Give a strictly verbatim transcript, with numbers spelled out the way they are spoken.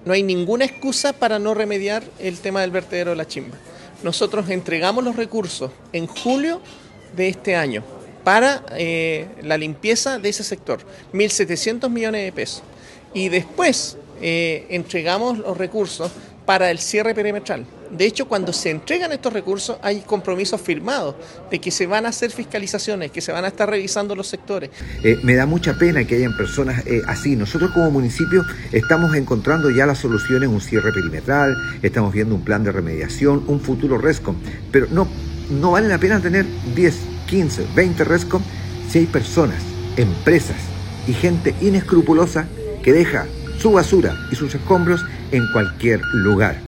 no hay ninguna excusa para no remediar el tema del vertedero de La Chimba. Nosotros entregamos los recursos en julio de este año para eh, la limpieza de ese sector, mil setecientos millones de pesos. Y después eh, entregamos los recursos para el cierre perimetral. De hecho, cuando se entregan estos recursos hay compromisos firmados de que se van a hacer fiscalizaciones, que se van a estar revisando los sectores. Eh, me da mucha pena que hayan personas eh, así. Nosotros como municipio estamos encontrando ya las soluciones, un cierre perimetral, estamos viendo un plan de remediación, un futuro RESCOM, pero no, no vale la pena tener diez, quince, veinte RESCOM si hay personas, empresas y gente inescrupulosa que deja su basura y sus escombros en cualquier lugar.